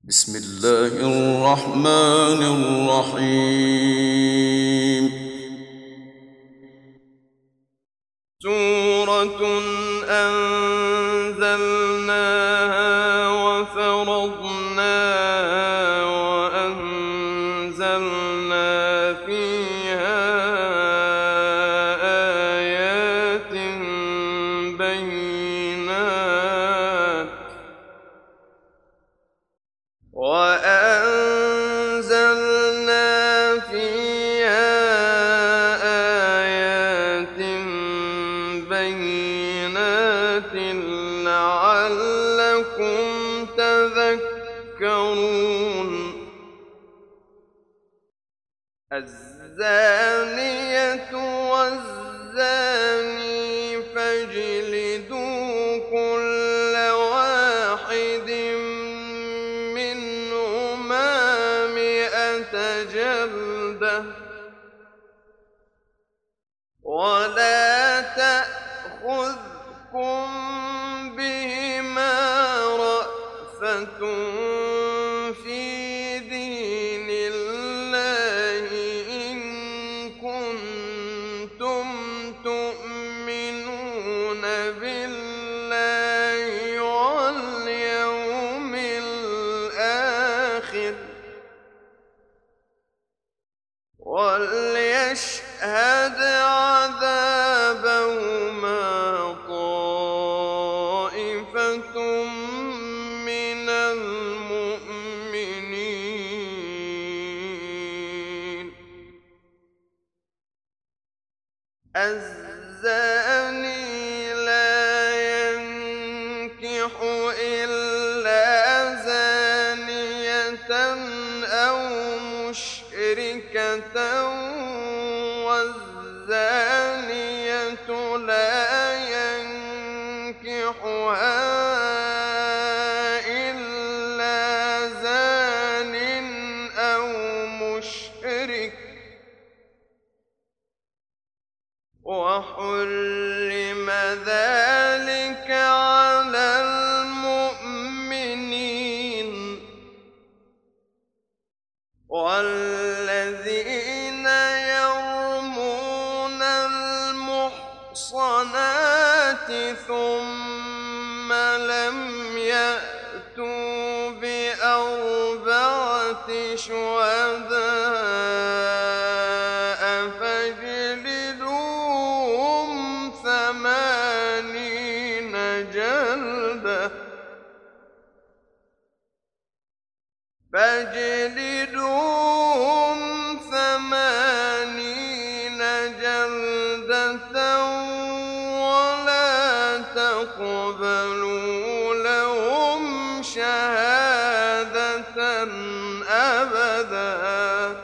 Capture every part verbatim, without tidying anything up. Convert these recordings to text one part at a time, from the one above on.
بسم الله الرحمن الرحيم. سورة أنزلناها وفرضناها وأنزلنا فيها آيات بينات وأنزلنا فيها آيات بينات لعلكم تذكرون. الزانية والزاني فاجلدوا كل واحد منهما مئة جلدة ولا تأخذكم بهما رأفة في دين الله إن كنتم تؤمنون بالله واليوم الآخر وليشهد عذابهما طائفة من المؤمنين. الزاني لا ينكح إلا زانية أو مشركة والزانية لا ينكحها إلا زان أو مشرك وحرم ذلك على المؤمنين. والذين يرمون المحصنات ثم لم يأتوا بأربعة شهداء فاجلدوهم ثمانين جلدة فاجلدوهم ثمانين جلدة ولا تقبلوا لهم شهادة أبدا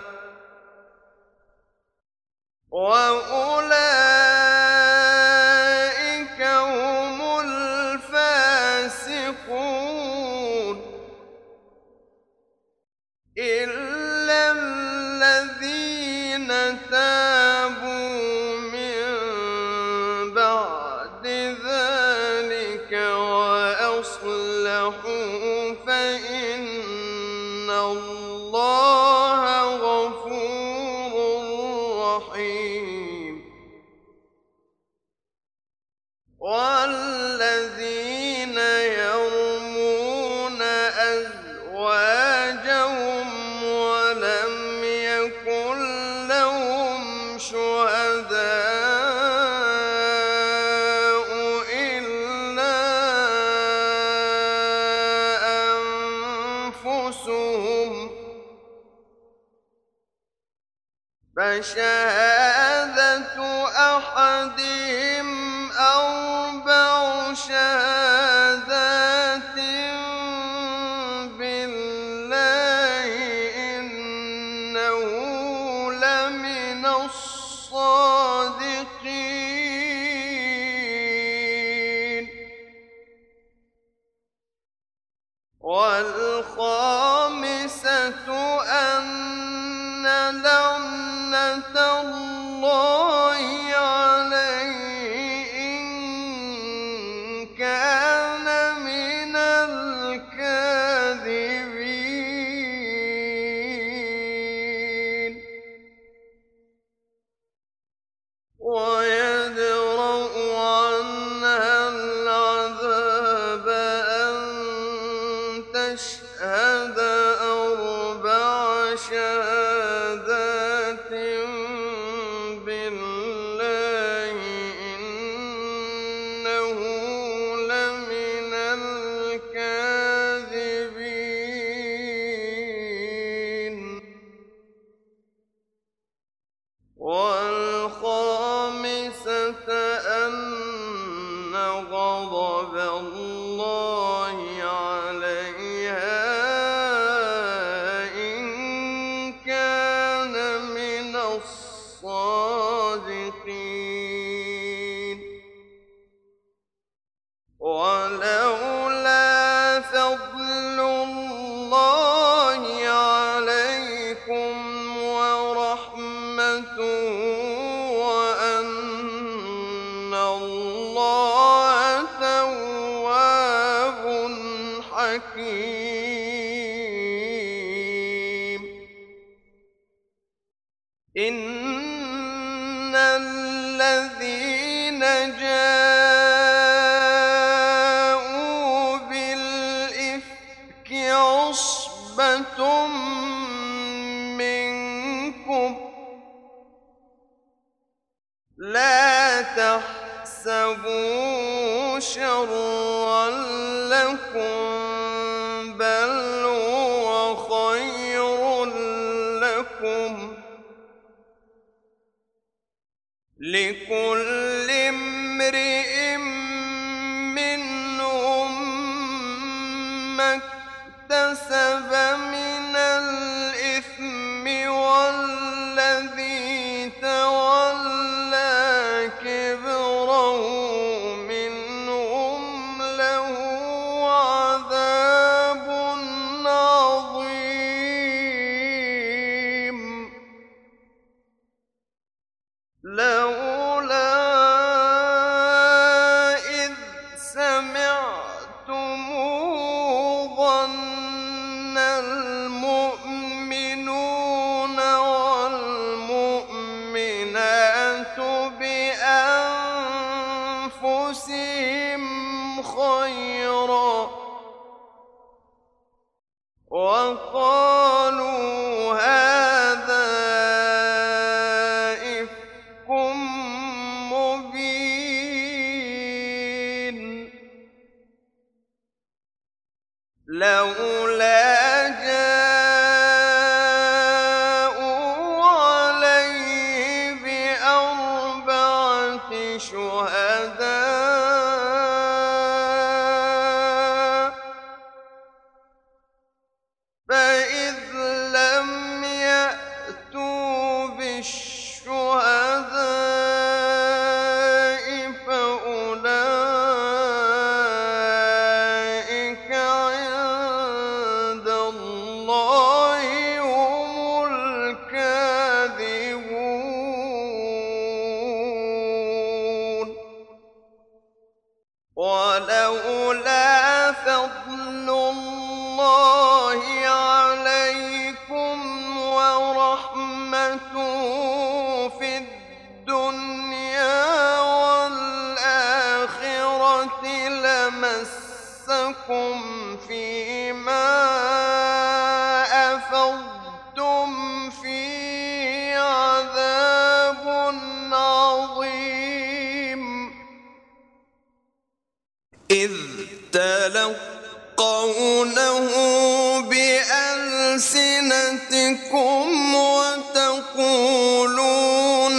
وأولئك هم الفاسقون إلا الذين تابوا من بعد ذلك وأصلحوا فإن الله غفور رحيم. والذين يرمون أزواجهم ولم يكن لهم شهداء إلا أنفسهم فشهادة أحدهم أربع شهادات بالله إنه لمن الصادقين. والخامسة أن لعنة الله عليه إن كان من الكاذبين. يشهد أربع شهادات بالله إنه لمن الكاذبين والخامسة أن غضب الله عليها إن كان من الصادقين ولولا فضل الله عليكم ورحمته وأن الله تواب حكيم إن الذين جاءوا بالإفك عصبة منكم لا تحسبوا شرا لكم بل هو خير لكم لكل امرئ منهم ما اكتسب من الإثم والذي تولى كبره منهم له عذاب عظيم لولا إذ سمعتموه ظن المؤمنون والمؤمنات بأنفسهم خيرا وقالوا هذا إفك مبين لولا جاءوا عليه بأربعة شهداء فإذ لم يأتوا بالشهداء فأولئك عند الله هم الكاذبون ولولا فضل الله عليكم ورحمته في الدنيا والآخرة لمسكم فيما أفضتم فيه عذاب عظيم إذ تلقونه بألسنتكم وتقولون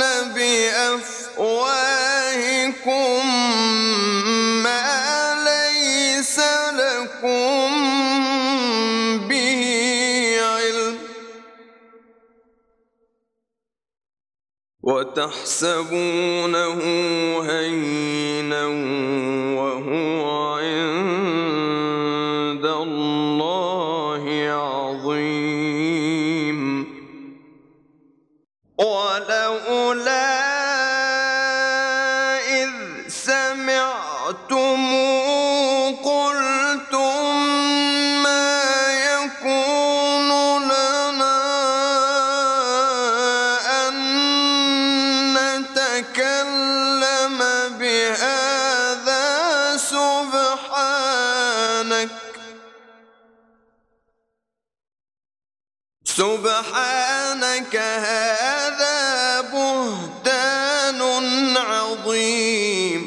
بأفواهكم ما ليس لكم به علم وتحسبونه هينا وهو عند الله عظيم ولولا إذ سمعتموه قلتم ما يكون لنا أن نتكلم بهذا سبحانك سبحانك هذا بهتان عظيم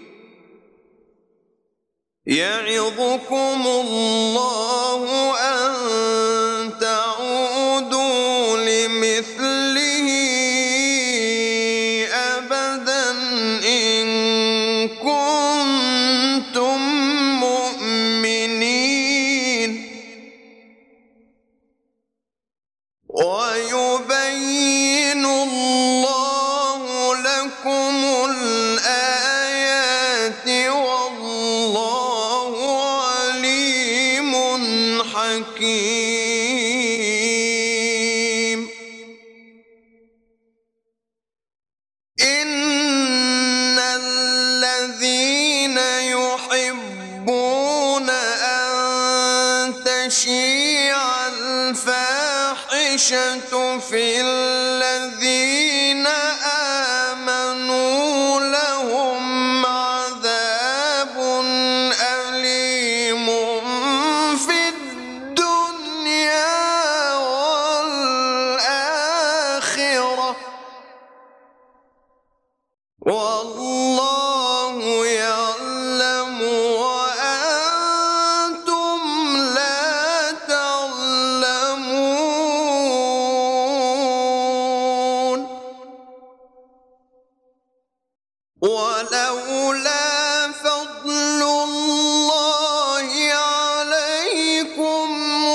يعظكم الله أن تعودوا لمثله أبدا إن كنتم مؤمنين ويبين الله لكم الآيات والله عليم حكيم إن الذين يحبون أن تشيع الفاحشة في الذين آمنوا لهم عذاب أليم في الدنيا والآخرة والله يعلم وأنتم لا تعلمون ولولا فضل الله عليكم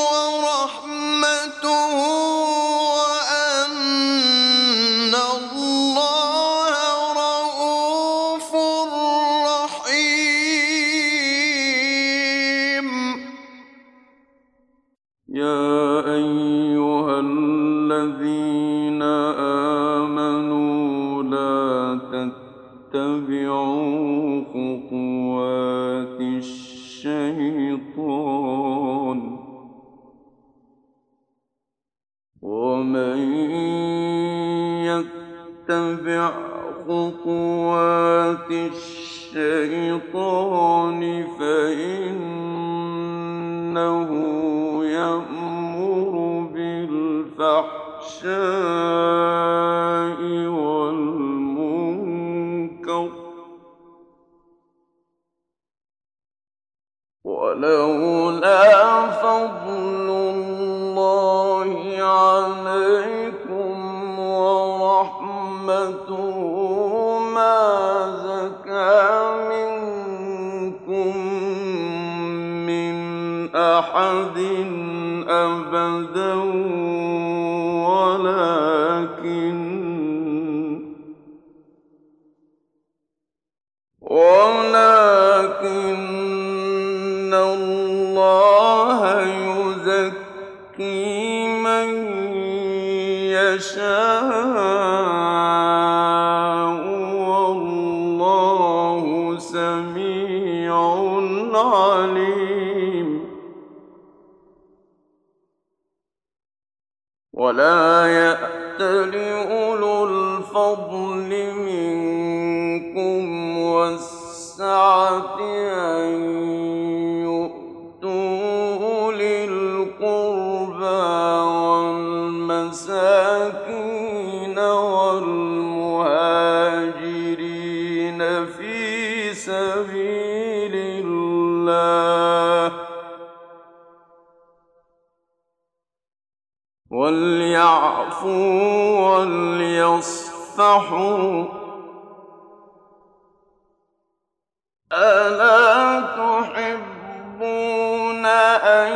ورحمته وأن الله رؤوف رحيم يا أيها الذين آمنوا لا تتبعوا خطوات الشيطان ومن يتبع خطوات الشيطان فإنه يأمر بالفحشاء والمنكر ولولا فضل الله عليكم ورحمته ما زكى منكم من أحد أبدا ولكن ولكن الله يزكي من يشاء والله سميع عليم ولا يأتل أولو الفضل منكم والسعة أن يؤتوا أولي القربى والمساكين والمهاجرين في سبيل الله وليعفوا وليصفحوا ألا تحبون أن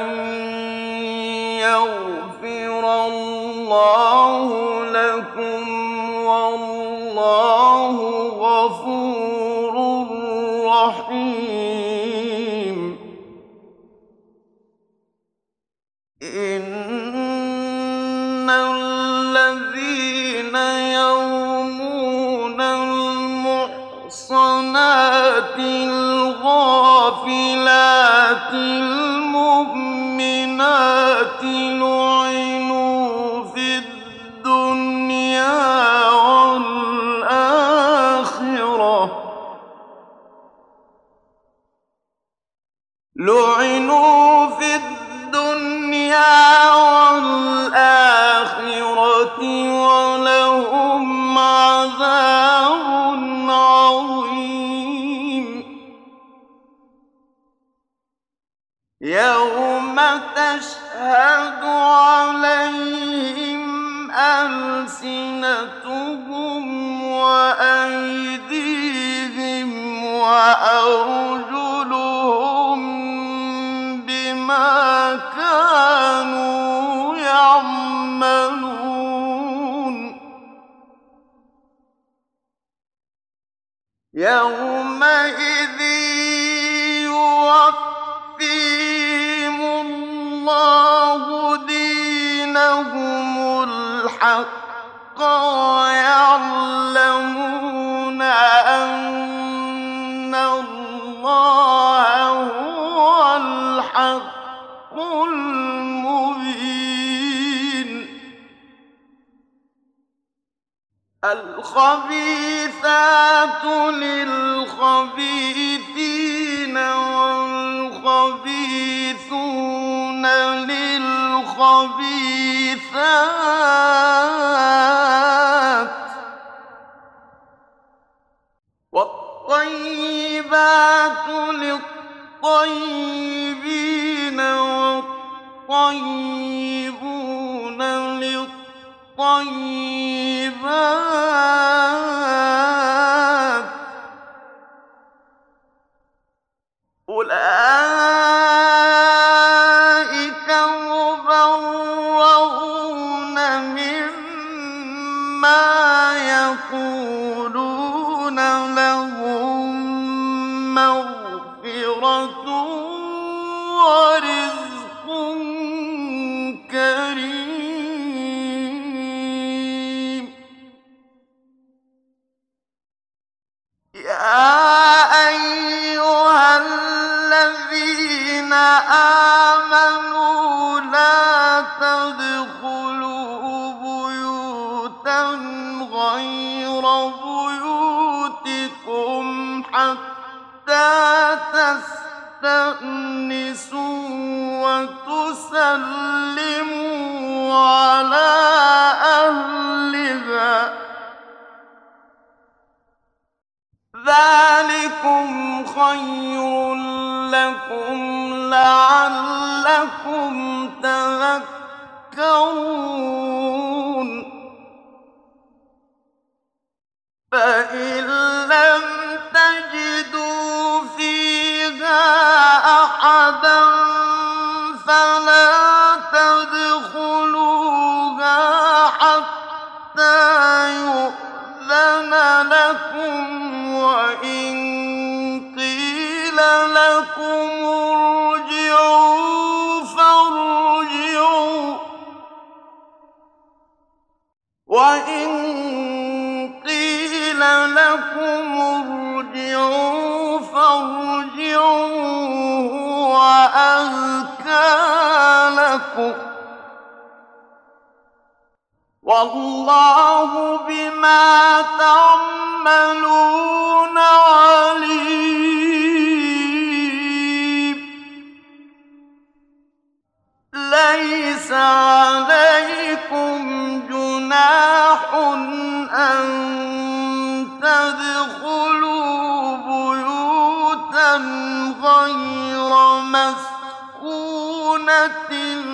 يغفر الله لكم والله غفور رحيم إن الذين يرمون المحصنات الغافلات المؤمنات لعنوا في الدنيا والآخرة لعنوا في الدنيا والآخرة تشهد عليهم ألسنتهم وأيديهم وأرجلهم بما كانوا يعملون يومئذ يوفيهم الله دينهم الحق ويعلمون أن الله هو الحق المبين الخبيثات للخبيثين والخبيثون للخبيثات والطيبات للطيبين والطيبون للطيبات أولئك مبرؤون مما يقولون لهم مغفرة ورزق كريم يا أيها الذين آمنوا لا تدخلوا بيوتا غير بيوتكم حتى تستأنسوا وتسلموا على أهلها ذلكم خير لكم لعلكم تذكرون فإن لم تجدوا فيها أحدا فلا تدخلوها حتى يؤذن لكم وإن قيل لكم ارجعوا فارجعوا وإن قيل لكم ارجعوا فارجعوا هو أزكى لكم والله بما تعملون عليم ليس عليكم جناح أن تدخلوا بيوتا غير مسكونة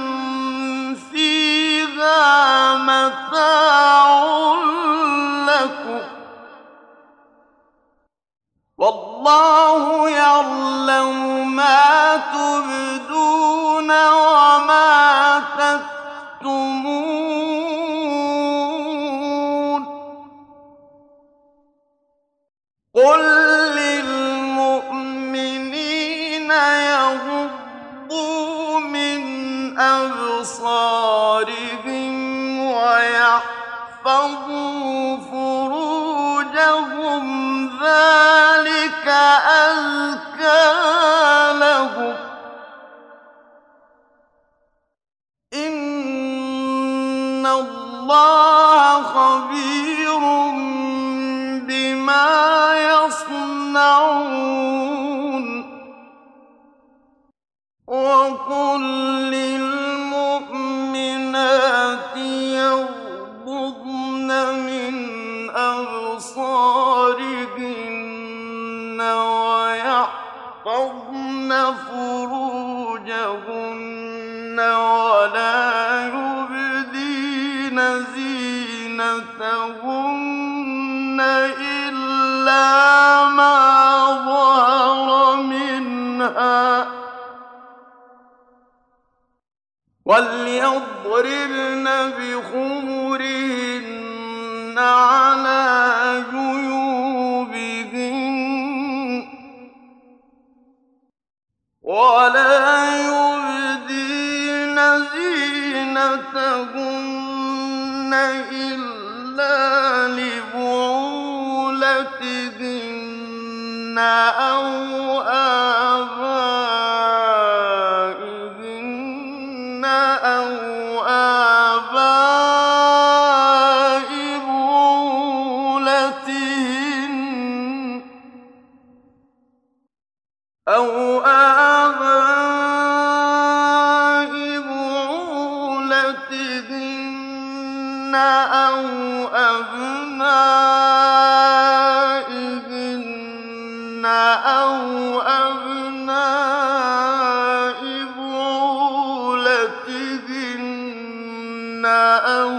فيها متاع لكم والله يعلم ما تبدون وما تكتمون قل للمؤمنين يغضوا من أبصارهم ويحفظوا فروجهم ذلك أزكى لهم إن الله خبير بما يصنعون وقل للمؤمنات يغضضن من أبصارهن ويحفظن فروجهن ولا ما ظهر منها وَلْيَضْرِبْنَ بِخُمُرِهِنَّ عَلَىٰ جُيُوبِهِنَّ وَلَا يُبْدِينَ زِينَتَهُنَّ إِلَّا لِبُعُولَتِهِنَّ أَوْ آبَائِهِنَّ أَوْ آبَاءِ بُعُولَتِهِنَّ أَوْ آبَاءِ بُعُولَتِهِنَّ أَوْ أَبْنَائِهِنَّ أَوْ أَبْنَاءِ بُعُولَتِهِنَّ أَوْ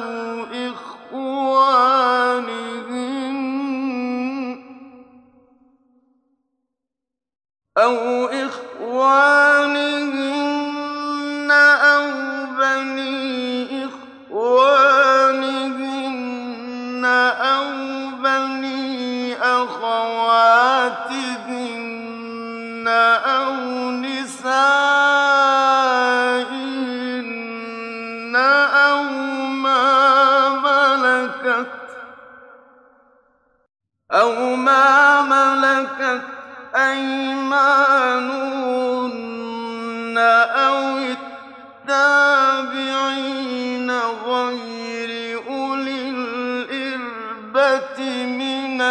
إِخْوَانِهِنَّ أَوْ إِخْوَانِهِنَّ أَوْ بَنِي إِخْوَانِهِنَّ أَوْ بَنِي أَخَوَاتِهِنَّ أَوْ نِسَائِهِنَّ أَوْ مَا مَلَكَتْ أَوْ مَا مَلَكَتْ أَيْمَانُهُنَّ أَوِ التَّابِعِينَ غَيْرِ أُولِي الْإِرْبَةِ مِنَ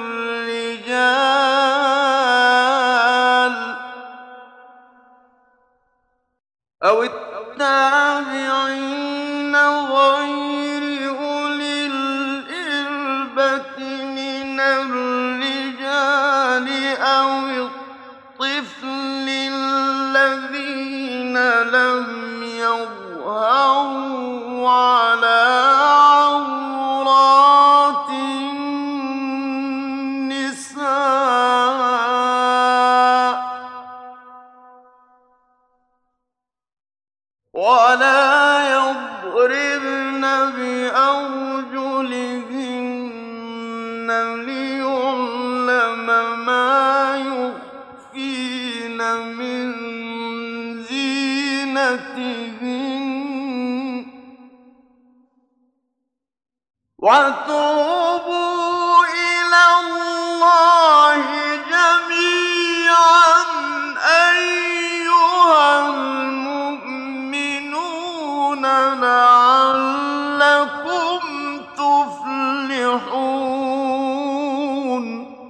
الرِّجَالِ أَوِ التَّابِعِينَ غَيْرِ أُولِي الْإِرْبَةِ مِنَ الرِّجَالِ أَوِ الطِّفْلِ الَّذِينَ لَمْ يَظْهَرُوا عَلَىٰ عَوْرَاتِ النِّسَاءِ وَلَا يَضْرِبْنَ بِأَرْجُلِهِنَّ لِيُعْلَمَ مَا يُخْفِينَ مِن زِينَتِهِنَّ ۚ وَتُوبُوا إِلَى اللَّهِ جَمِيعًا أَيُّهَا الْمُؤْمِنُونَ لَعَلَّكُمْ تُفْلِحُونَ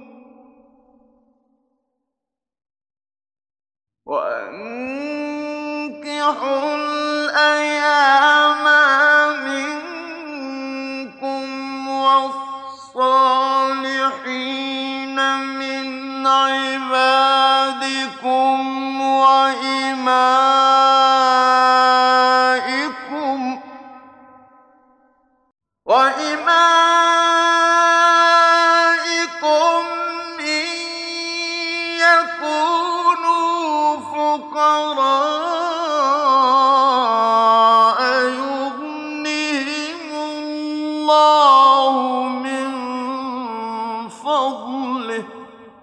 وَأَنكِحُوا الْأَيَامَىٰ مِنكُمْ وَالصَّالِحِينَ مِنْ عِبَادِكُمْ وَإِمَائِكُمْ وَإِمَائِكُمْ إِن يَكُونُوا فُقَرَاءَ يُغْنِهِمُ اللَّهُ مِن فَضْلِهِ ۗ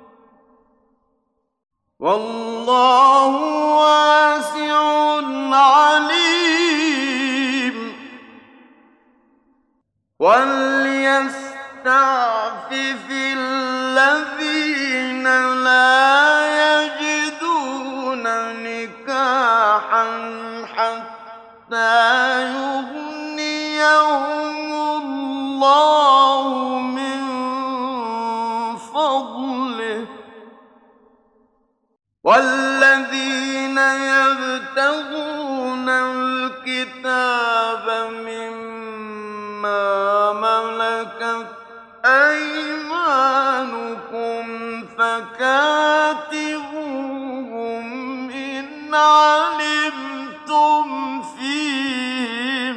وَاللَّهُ وَاسِعٌ عَلِيمٌ وَلْيَسْتَعْفِفِ الَّذِينَ لَا يَجِدُونَ نِكَاحًا حَتَّىٰ يُغْنِيَهُمُ اللَّهُ مِن فَضْلِهِ ۗ وَالَّذِينَ يَبْتَغُونَ الْكِتَابَ مِمَّا مَلَكَتْ أَيْمَانُكُمْ فَكَاتِبُوهُمْ إِنْ عَلِمْتُمْ فِيهِمْ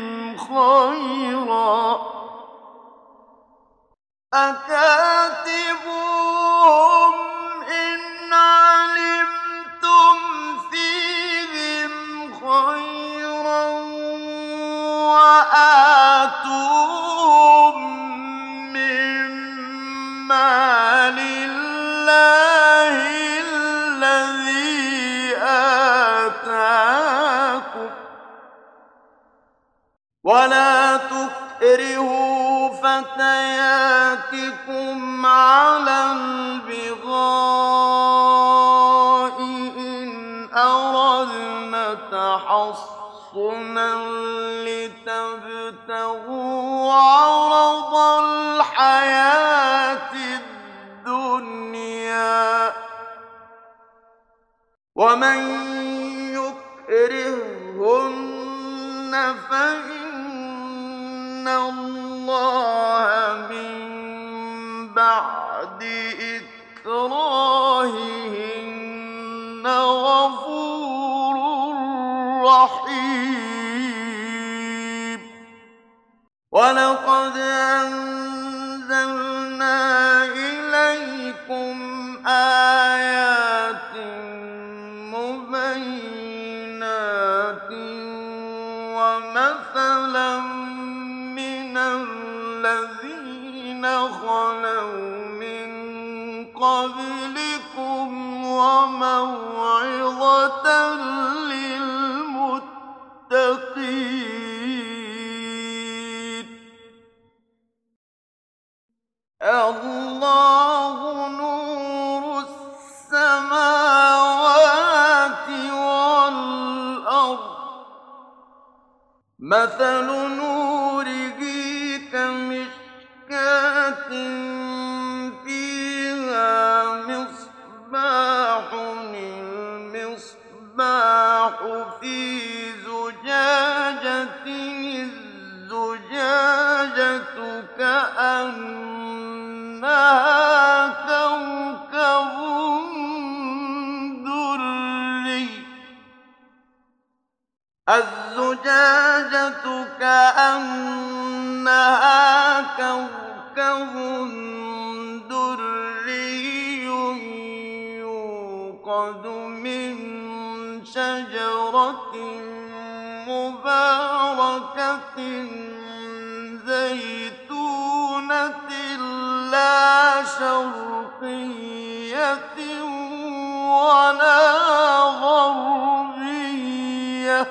خَيْرًا ۖ أَكَاتِبُوهُمْ ولا تكرهوا فتياتكم على البغاء إن أردنا تحصنا لتبتغوا عرض الحياة الدنيا ومن يكرههن فإن الله من بعد إكراههن غفور رحيم ولقد أنزلنا إليكم آيات مبينات ومثلا من الذين خلوا من قبلكم وموعظة للمتقين الله نور السماوات والأرض مثل نوره كمشكاة فيها مصباح المصباح في زجاجة الزجاجة كأنها كوكب دري الزجاجة كأنها كوكب دري يوقد من شجرة مباركة زيتونة لا شرقية ولا غربية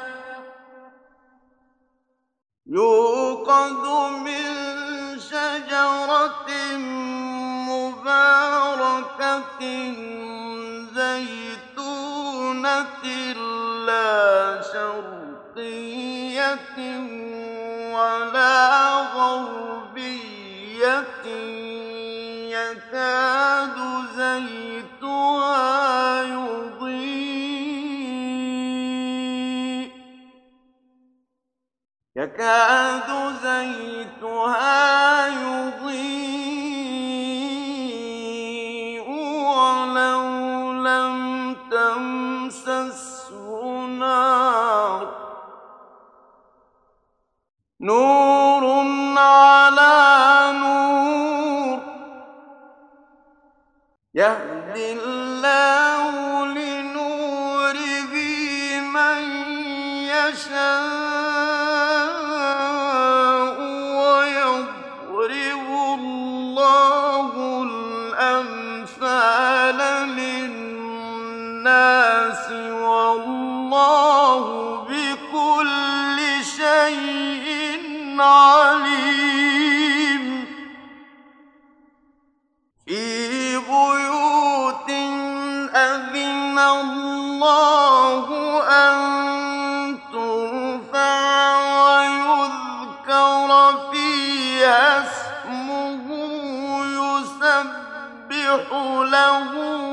يوقد من شجرة مباركة زيتونة لا شرقية ولا غربية يكاد زيتها يضيء يكاد زيتها يضيء ولو لم تمسسه نار نور على نور يهدي الله لنوره من يشاء ويضرب الله الأمثال للناس والله بكل شيء عليم في بيوت أذن الله أن ترفع ويذكر فيها اسمه يسبح له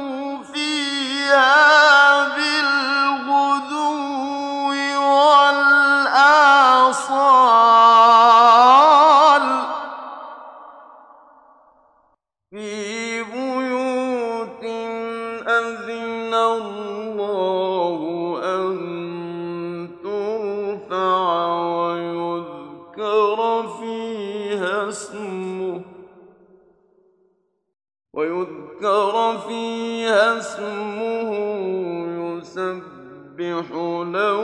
فيها بالغدو والآصال في بيوت أذن الله أن ترفع ويذكر فيها اسمه ويذكر فيها اسمه يسبح له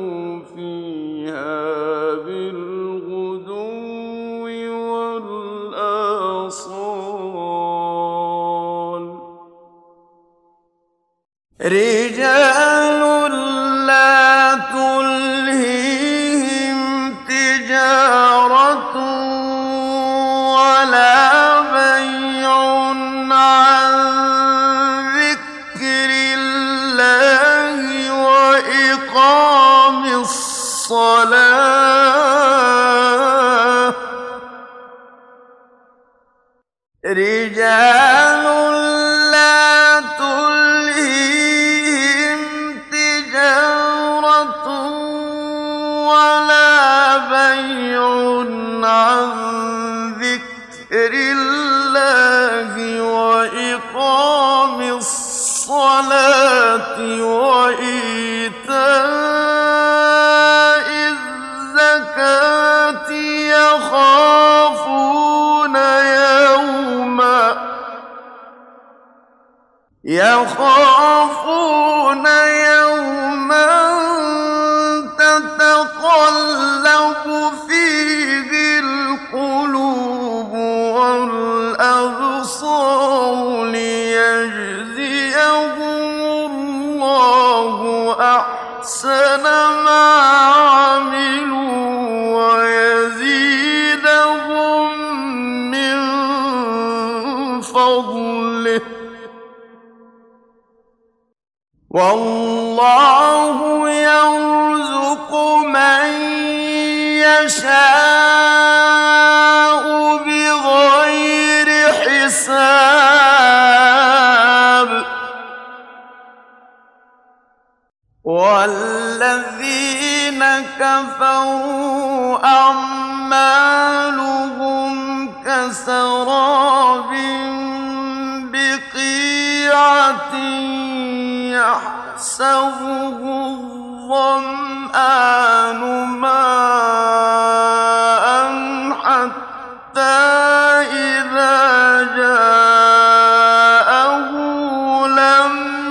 فيها بالغدو والآصال رجال لا تلهيهم تجارة رجال لا تلهيهم تجارة ولا بيع عن ذكر الله وإقام الصلاة وإيتاء الزكاة يخافون يوما يخافون يوما تتقلب فيه القلوب والأبصار ليجزيهم الله أحسن ما عملوا ويزيدهم من فضله والله يرزق من يشاء بغير حساب والذين كفروا أعمالهم كسراب بقيعة يحسبه الظمآن ماء حتى إذا جاءه لم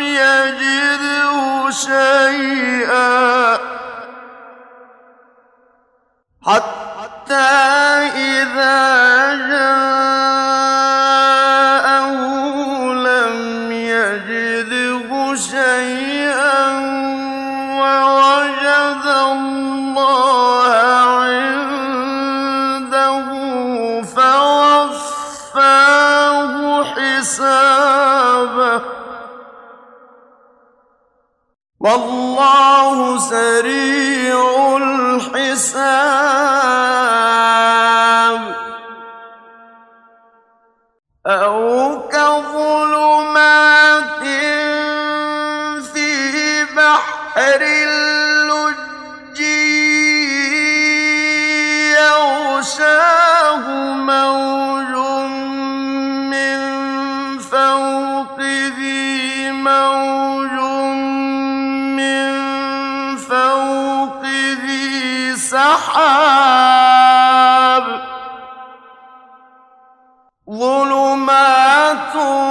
يجده شيئا حتى إذا جاءه لم يجده شيئا ووجد الله عنده فوفاه حسابه والله سريع الحساب أو كظلمات في بحر اللج يغشاه موج من فوقه موج من فوقه سحاب ظلمات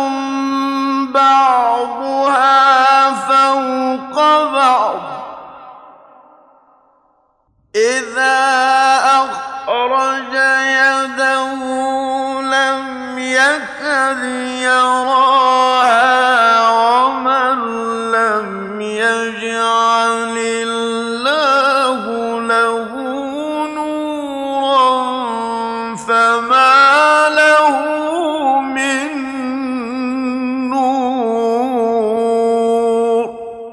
بعضها فوق بعض إذا أخرج يده لم يكد يراها ومن لم يجعل الله له نورا فما له من نور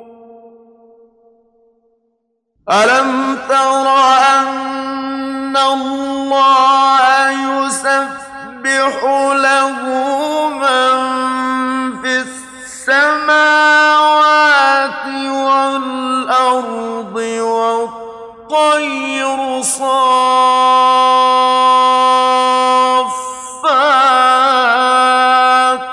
ألم تر أن الله يسبح له من في السماوات والأرض والطير صافات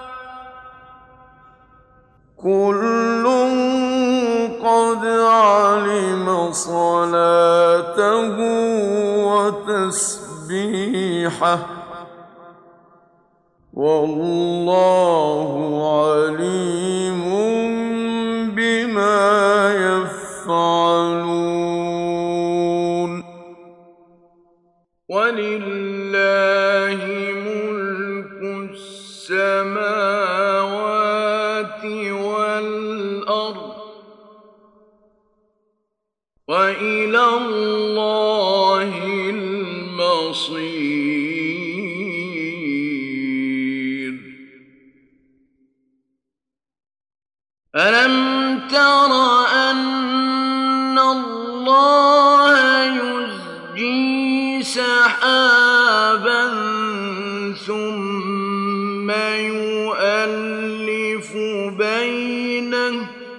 كل قد علم صلاته وتسبيحه والله عليم بما يفعلون ولله ملك السماوات والأرض وإلى الله المصير ألم تر أن الله يزجي سحابا ثم يؤلف بينه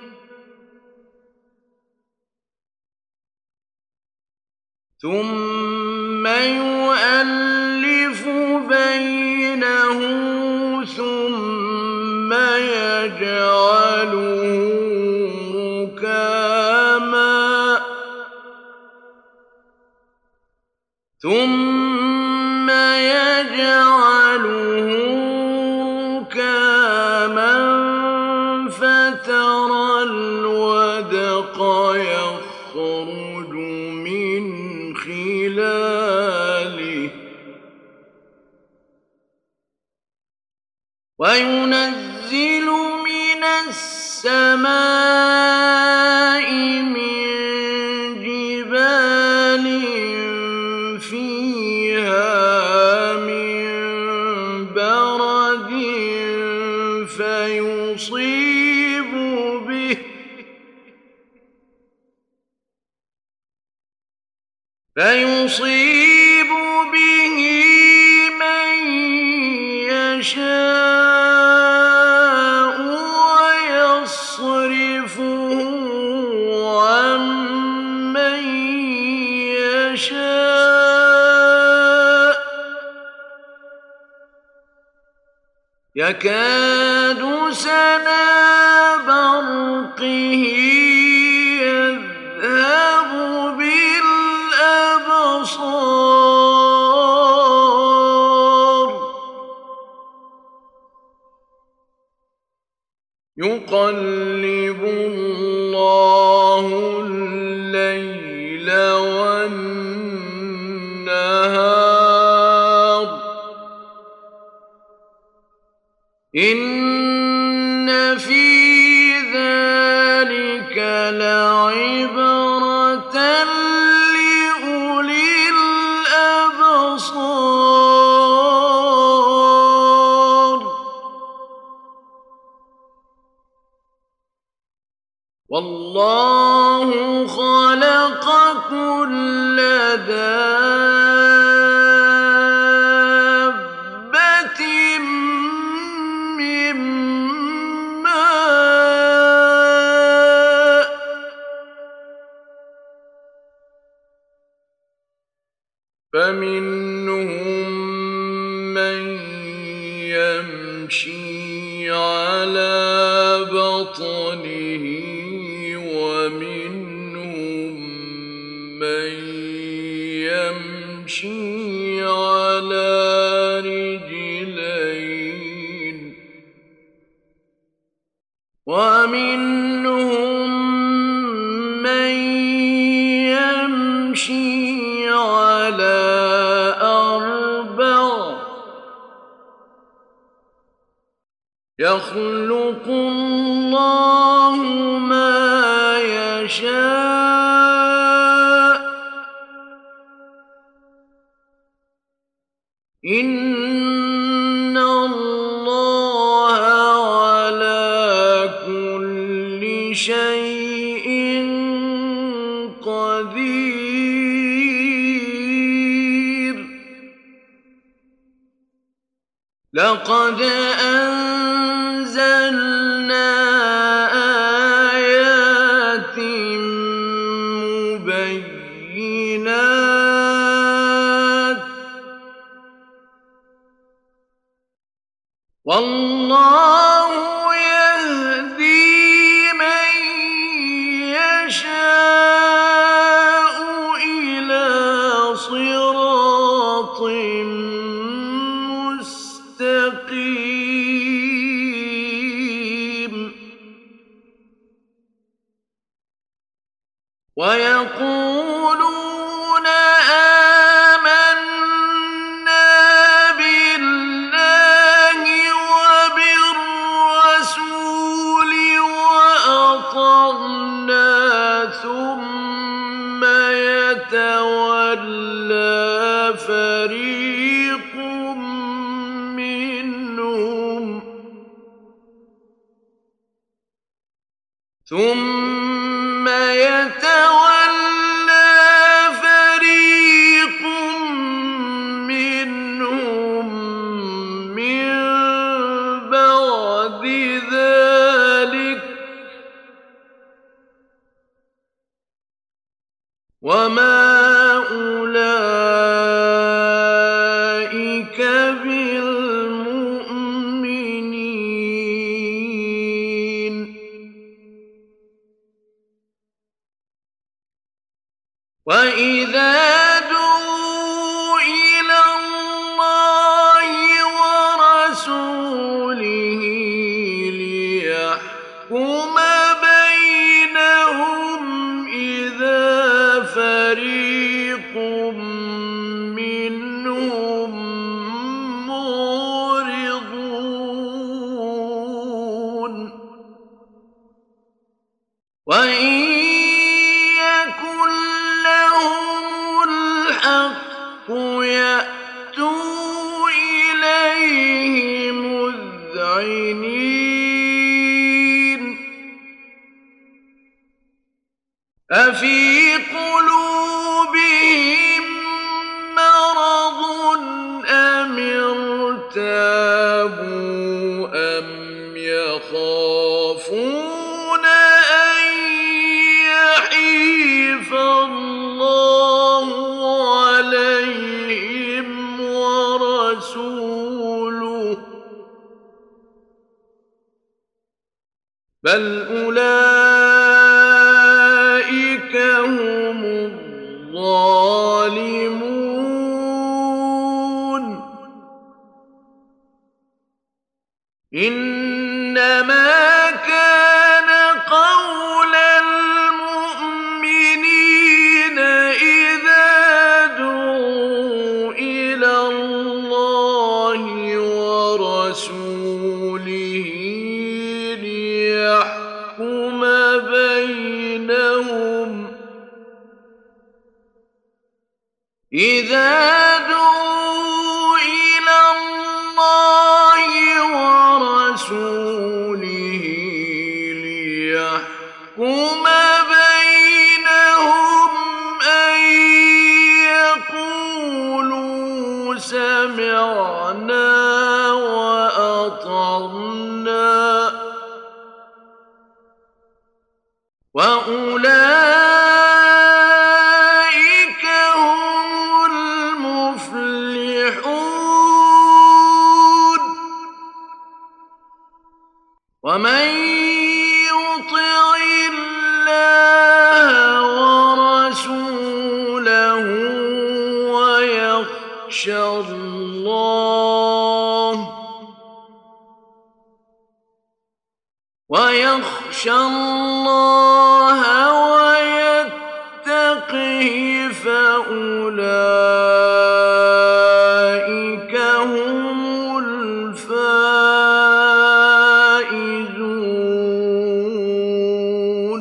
ثم يؤلف بينه ثم يجعله ركاما ثم يجعله ركاما فترى الودق يخرج من خلاله وينزل من السماء من جبال فيها من برد فيصيب به فيصيب به من يشاء ويصرفه عن من يشاء يكاد سنا برقه يذهب بالأبصار يقلب الله الليل والنهار إن في ذلك لعبرة لأولي الأبصار والله خلق كل دابة من ماء فمنهم من يمشي على بطنه ومنهم من يمشي على رجلين ومنهم من يمشي على أربع يخلق الله ما يشاء إن الله على كل شيء قدير لقد أنزلنا آيات مبينات والله يهدي من يشاء إلى صراط مستقيم ويقولون آمنا بالله وبالرسول وأطعنا ثم يتولى فريق منهم ثم يتولى فريق منهم من وإذا دعوا إلى الله ورسوله ليحكم بينهم إذا فريق منهم معرضون وإن يكن لهم الحق يأتوا إليه مذعنين أفي قلوبهم مرض أم ارتابوا أم يخافون أن يحيف الله عليهم ورسوله بل أولئك هم الظالمون إنما كان قول المؤمنين إذا دعوا إلى الله ورسوله ليحكم بينهم إذا دعوا إلى الله ورسوله ليحكم بينهم أن يقولوا سمعنا وأطعنا وأولئك هم المفلحون ومن يطع الله ورسوله ويخشى الله ويخشى الله ويتقه فأولئك هم الفائزون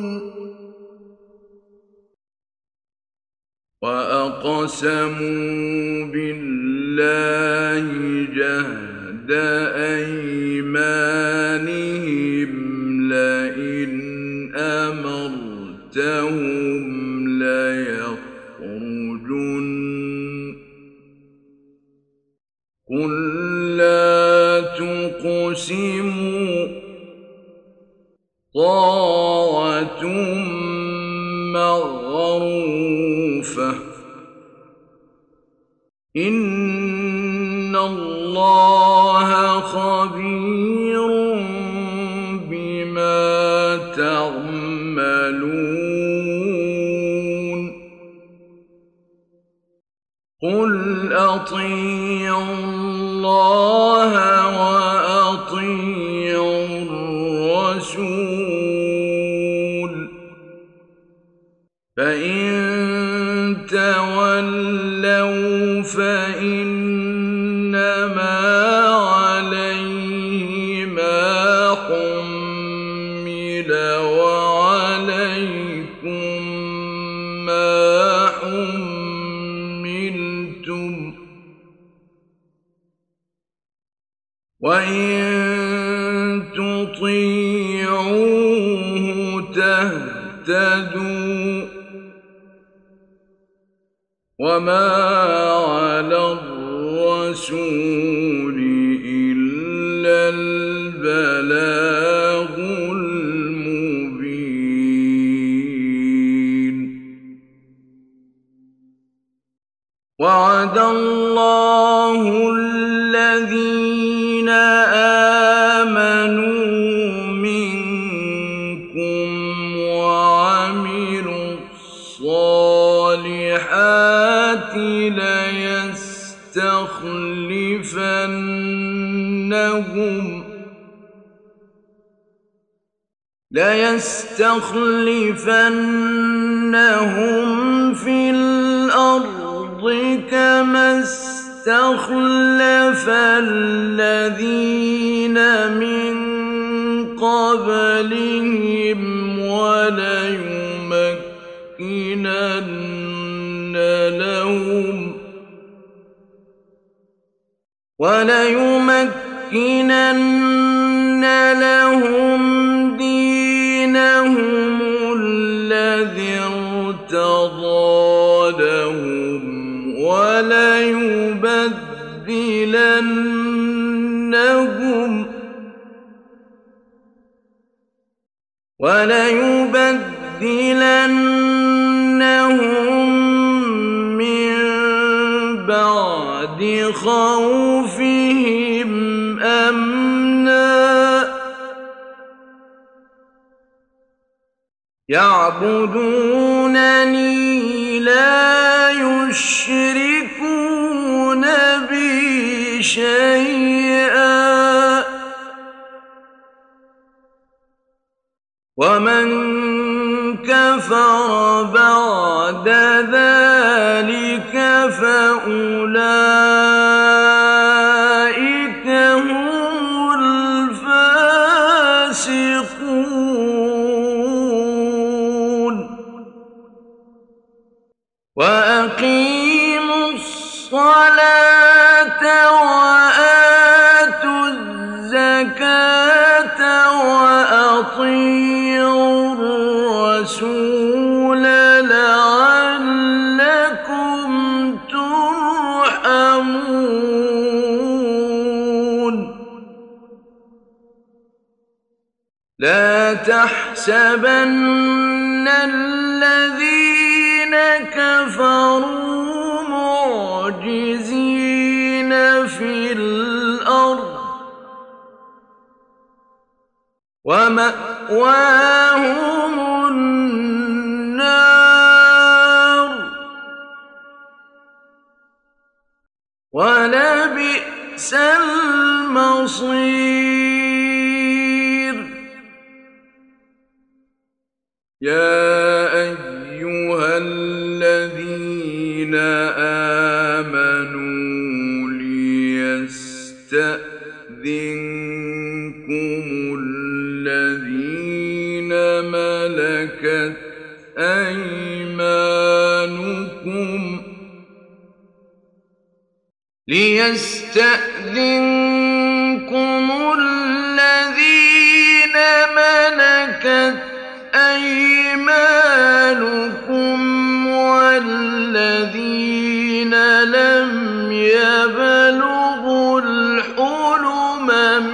وأقسموا بالله جهد أيمانهم لئن أمرتهم ليخرجن قل لا تقسموا طاعة معروفة إن الله خبير بما تعملون قل أطيعوا الله وأطيعوا الرسول فإن تولوا فإنما عليه ما حمل وعليكم ما حملتم وإن تطيعوه تهتدوا وما على الرسول إلا البلاغ المبين وعد الله الذين آمنوا منكم وعملوا الصالحات ليستخلفنهم ليستخلفنهم في الأرض كما استخلف الذين من قبلهم وليمكنن لهم وليمكنن لهم دينهم الذي ارتضى لهم وليبدلنهم وليبدلنهم من بعد خوفهم أمنا يعبدونني لا يشركون بي شيئا ومن كفر بعد ذلك فأولئك هم الفاسقون وأقيموا الصلاة وآتوا الزكاة وأطيعوا الرسول لعلكم ترحمون لا تحسبن الذين كفروا معجزين في الأرض ومأواهم النار ولبئس المصير يا أيها الذين آمنوا ليستأذنكم الذين ملكت أيمانكم ليستأذنكم الذين ملكت أيمانكم والذين لم يبلغوا الحلم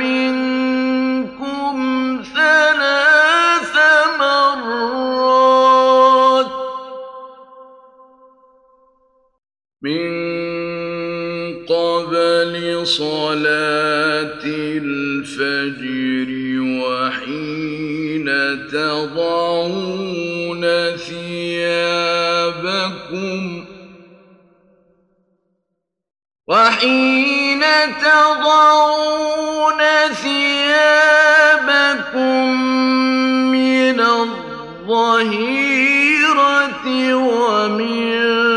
منكم ثلاث مرات من قبل صلاة الفجر وحين تضعون ثيابكم وحين تضعون ثيابكم من الظهيرة ومن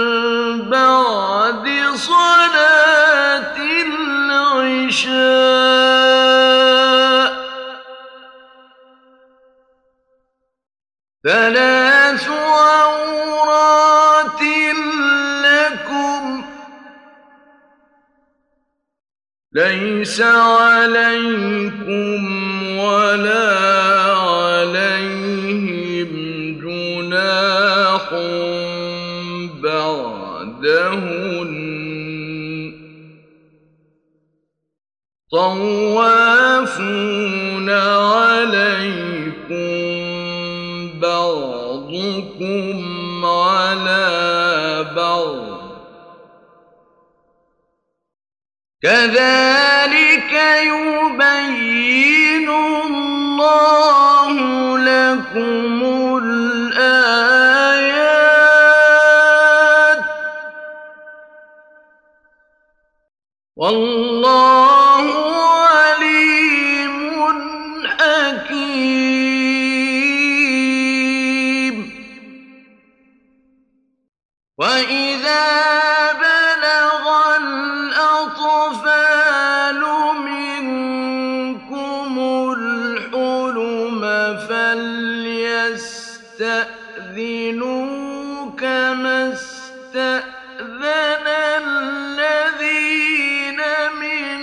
بعد صلاة العشاء ثلاث عورات لكم ليس عليكم ولا عليهم جناح بعدهن طوافون عليكم بعضكم على بعض كذلك يبين الله لكم الآيات والله عليم حكيم. وإذا بلغ الأطفال منكم الحلم فليستأذنوا كما استأذن الذين من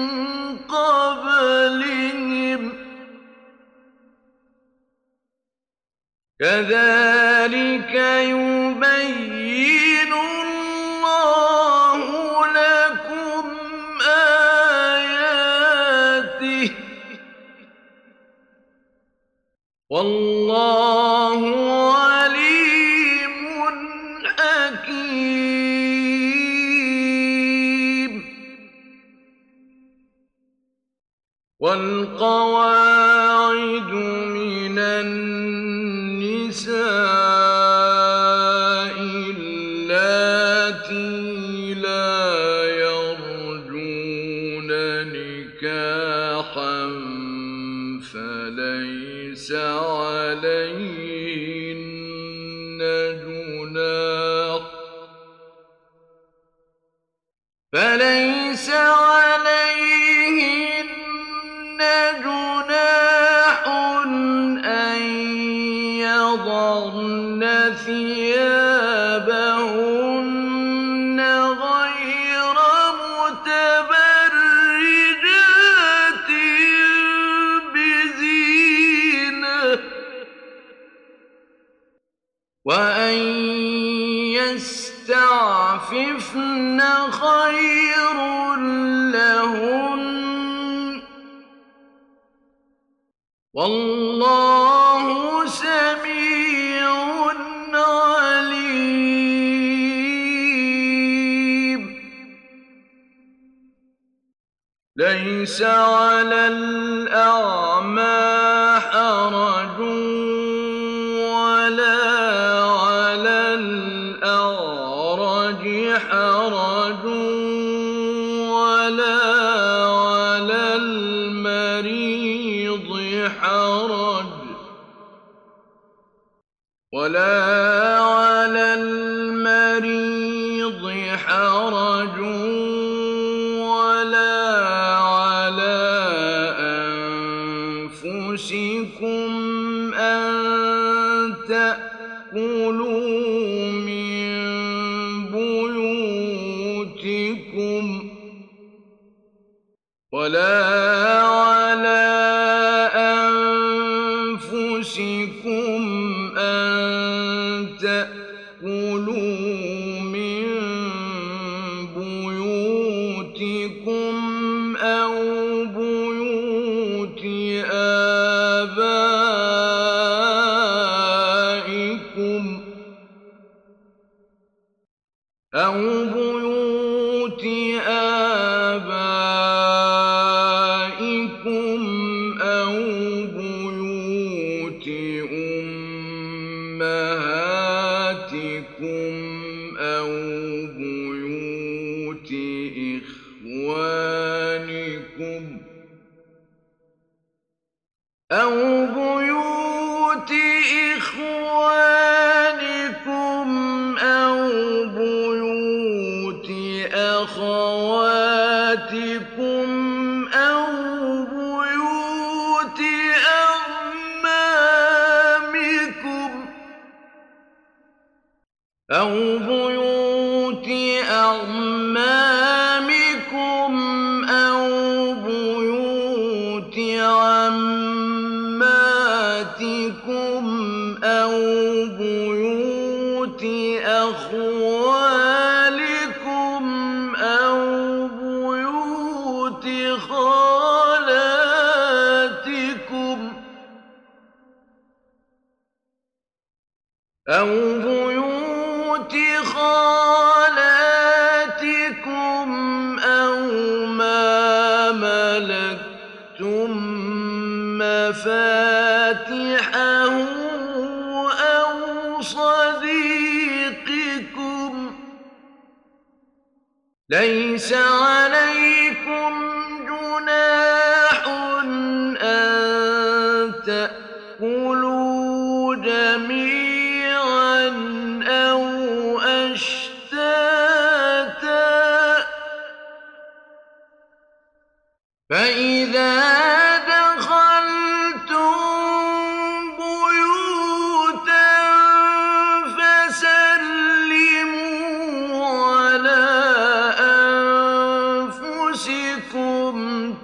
قبلهم كذلك يبين الله لكم آياته والله عليم حكيم. والقواعد من النساء اللاتي لا يرجون نكاحا فليس عليهن جناح فليس عليهن جناح أن يضعن ثيابهن غير متبرجات بزينة وأن يستعففن خير لهن والله سميع عليم. ليس على الأعمى حرج ولا على الأعرج حرج ولا على المريض حرج ولا على المريض حرج ولا على أنفسكم أن تأكلوا من بيوتكم ولا على أنفسكم أن تأكلوا من بيوتكم أو بيوت آبائكم أو بيوت آبائكم أو بيوت أمهاتكم أو بيوت إخوانكم أو بيوت إخوانكم أو بيوت أخواتكم أو بيوت أعمامكم أو بيوت أعمامكم أو بيوت عماتكم أو بيوت أخوالكم أو بيوت خالاتكم أو بيوت خالاتكم أو ما ملكتم مفاتحه أو صديقكم ليس عليكم جناح أن تأكلوا جميعا أو أشتاتا فإذا دخلتم بيوتا فسلموا على أنفسكم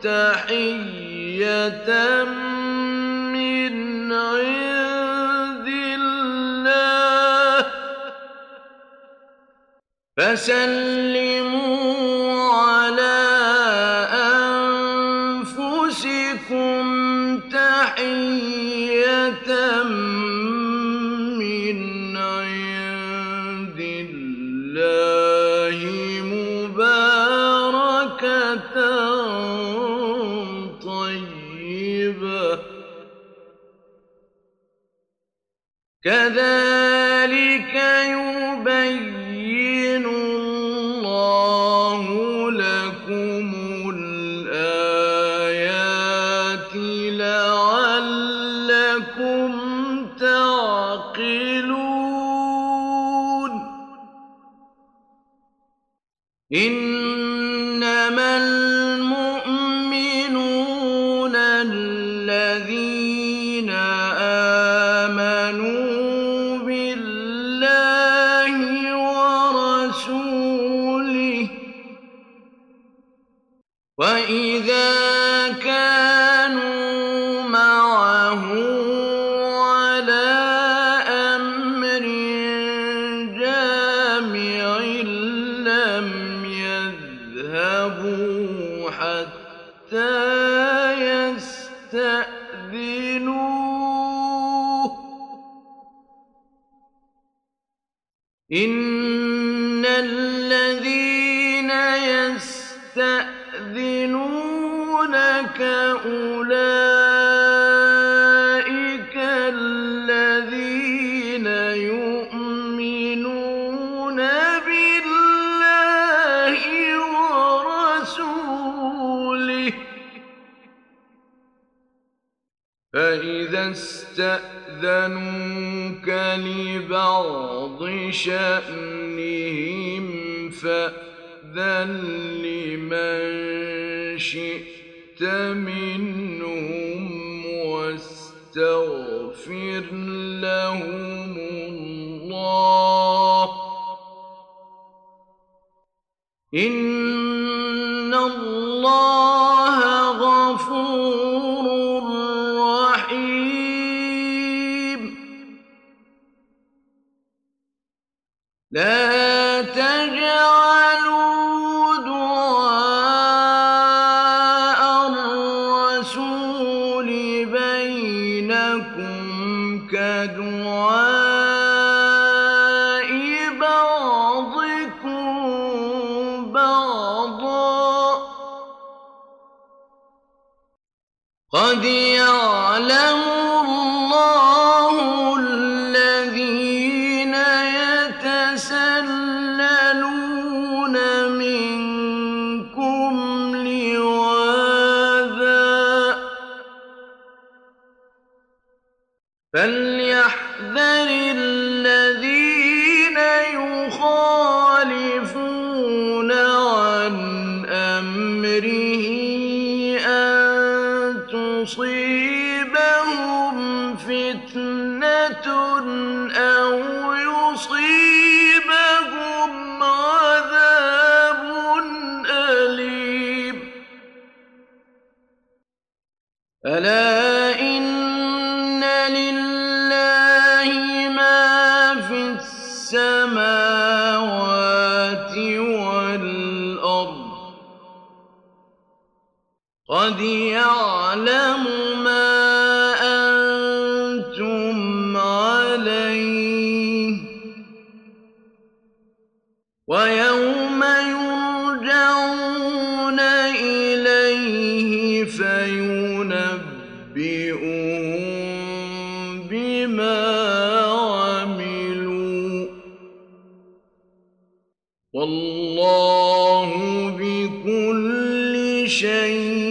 تحية من عند الله فسلموا على أنفسكم تحية من عند الله مباركة طيبة كذلك يبين الله لكم الآيات لعلكم تعقلون إنما المؤمنون الذين آمنوا بالله ورسوله وإذا كانوا معه على أمر جامع لم يذهبوا حتى يستأذنوه إن الذين يستأذنونك أولئك الذين يؤمنون بالله ورسوله فإذا استأذنوك لبعض شأنهم فأذن لمن شئت منهم واستغفر لهم الله إن الله غفور رحيم لا تجعلوا دعاء الرسول بينكم كدعاء بعضكم بعضا قد يعلم الله الذين يتسللون منكم لواذا فليحذر الذين يخالفون عن أمره أن تصيبهم فتنة أو يصيبهم عذاب أليم ألا إن لله ما في السماوات والأرض قد يعلم ما أنتم عليه ويوم يرجعون إليه فينبئهم بما عملوا والله شيء